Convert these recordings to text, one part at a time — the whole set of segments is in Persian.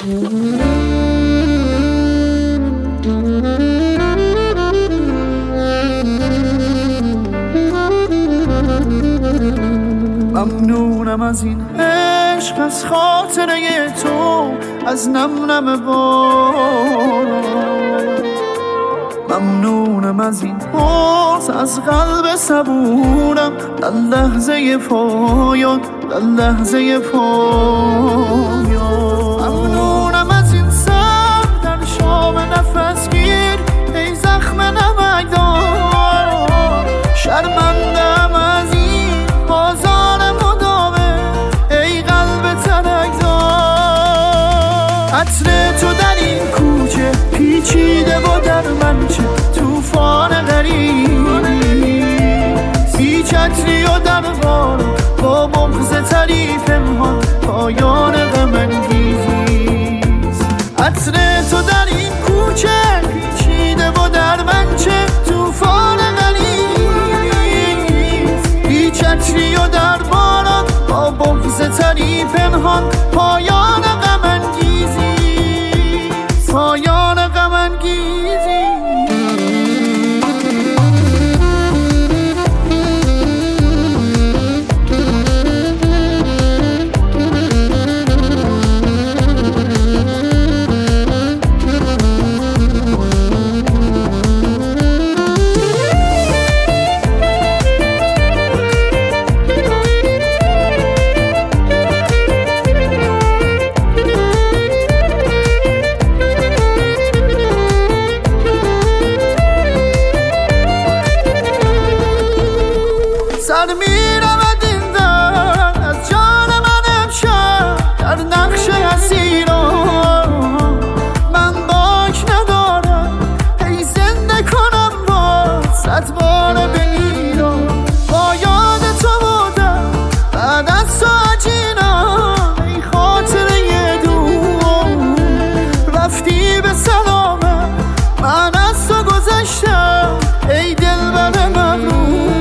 ممنونم از این عشق، از خاطره تو، از نم نم باران. ممنونم از این باز، از قلب صبورم در لحظه پایان، در لحظه پایان. ممنونم از این سر در شام نفس گیر، ای زخم نمکدار. شرمندم از این بازار مدامه، ای قلب تنکدار. عطر تو در این کوچه پیچیده و در من چه توفان غریبی، بی چتری و در بار با بغض تری پنهان پایان غم انگیزی. عطر تو در این کوچه پیچیده و در من چه توفان غریبی، بی چتری و در باران با بغض تری پنهان پایان غم انگیزی، پایان غم انگیزی. سر میرود این در از جان من امشب، در نقش اسیران. من باک ندارم ای زنده کنم باز 100 بار بمیرم. با یاد تو بودم بعد از تو عجینم، ای خاطره دور رفتی به سلامت. من از تو گذشتم ای دلبر مغرور.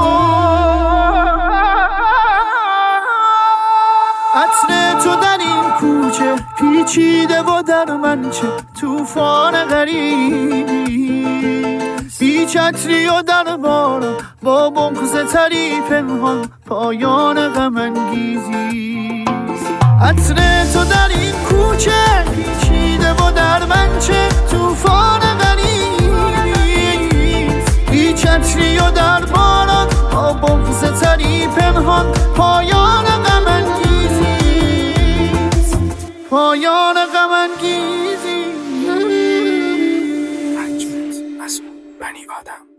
عطر تو در این کوچه پیچیده و در من چه توفان غریبی، بی چتری و در بارم با بغض تری پنهان پایان غم انگیزی. عطر تو در این کوچه پیچیده و در من چه توفان غریبی، بی چتری و در بارم با بغض تری پنهان پایان غم انگیزی، پایان غم انگیزی. حکمت مسئول بنی آدم.